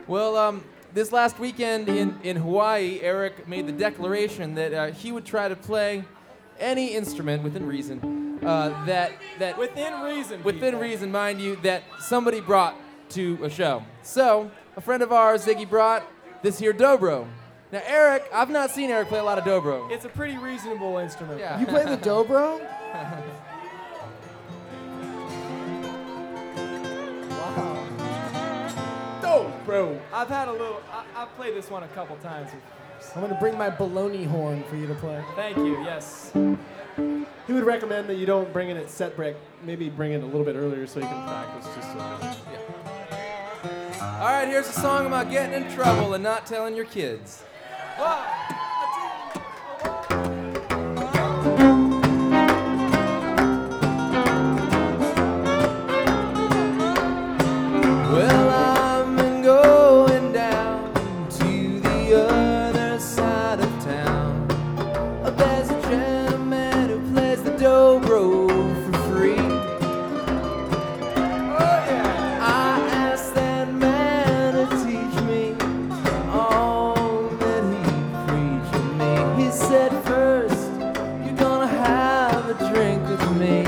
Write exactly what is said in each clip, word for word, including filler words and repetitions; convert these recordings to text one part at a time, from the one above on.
Well, um, this last weekend in, in Hawaii, Eric made the declaration that uh, he would try to play any instrument within reason. Uh, that that Within reason. within people. reason, mind you, that somebody brought to a show. So, a friend of ours, Ziggy, brought this here dobro. Now, Eric, I've not seen Eric play a lot of dobro. It's a pretty reasonable instrument. Yeah. You play the dobro? Wow. Dobro. I've had a little. I, I've played this one a couple times. I'm gonna bring my baloney horn for you to play. Thank you. Yes. He would recommend that you don't bring it at set break. Maybe bring it a little bit earlier so you can practice just a bit. All right, here's a song about getting in trouble and not telling your kids. Well, I'm going down to the other side of town. There's a gentleman who plays the dobro for free. Oh yeah! I asked that man to teach me all that he preached to me. He said, first, you're gonna have a drink with me.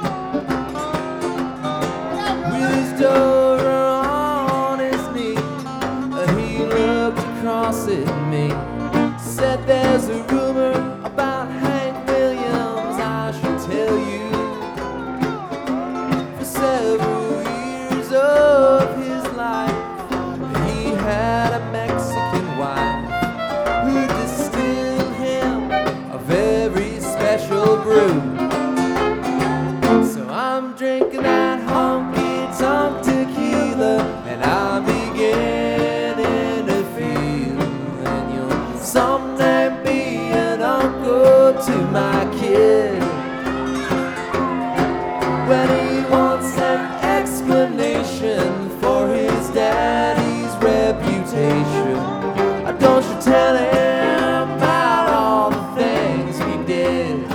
With his dobro on his knee, he looked across at me. Said, there's a rumor about Hank Williams, I should tell you. For several years of his life, he had a Mexican wife who distilled him a very special brew. So I'm drinking that honky-tonk tequila, and I'm beginning to feel that you'll someday be an uncle to my kid. When he wants an explanation for his daddy's reputation, uh, don't you tell him about all the things we did.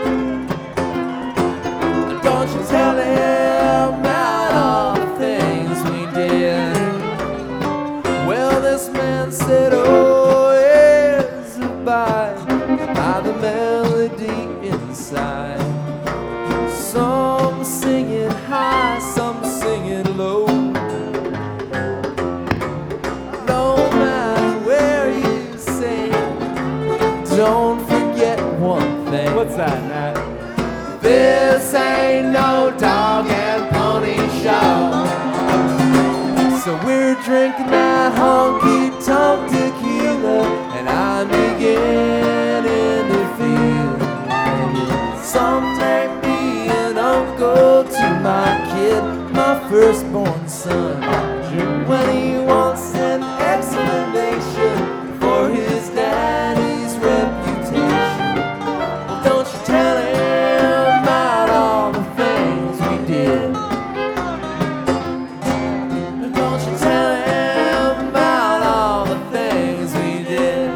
Uh, Don't you tell him about all the things we did. Well, this man said, oh, yes, abide by the melody inside. Some singing high, some singing low. No matter where you sing, don't forget one thing. What's that, Nat? This ain't no dog and pony show. So we're drinking that honky-tonk tequila, and I'm beginning to feel that you'll someday be an uncle to my kid, my firstborn son. When he wants an explanation for his daddy's reputation, well, don't you tell him about all the things we did. Don't you tell him about all the things we did.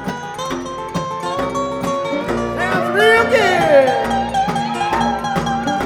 Sounds real good.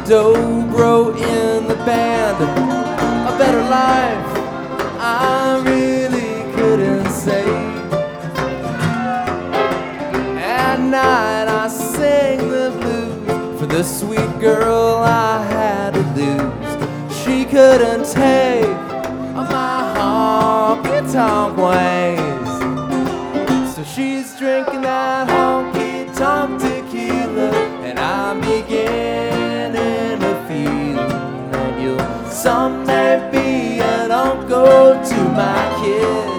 dobro in the band, a better life I really couldn't say. At night I sang the blues for the sweet girl I had to lose. She couldn't take my honky-tonk ways, so she's drinking that honky-tonk tequila, and I'm beginning to feel that you'll someday be an uncle to my kid.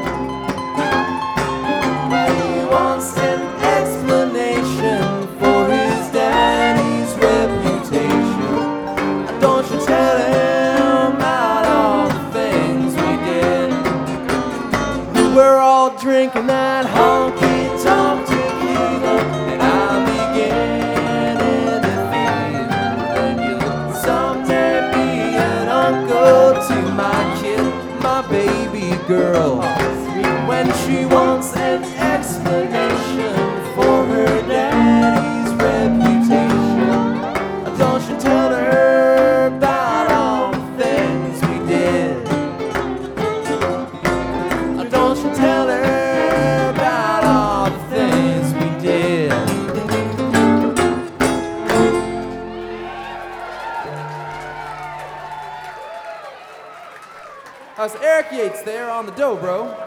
He wants an explanation for his daddy's reputation. Don't you tell him about all the things we did. We're all drinking that honky-tonk tequila, and I'm beginning to feel that you'll someday be an uncle to my kid, my baby girl. When she wants an explanation for her daddy's reputation, don't you tell her about all the things we did. Don't you tell her about all the things we did. How's Eric Yates there on the dobro?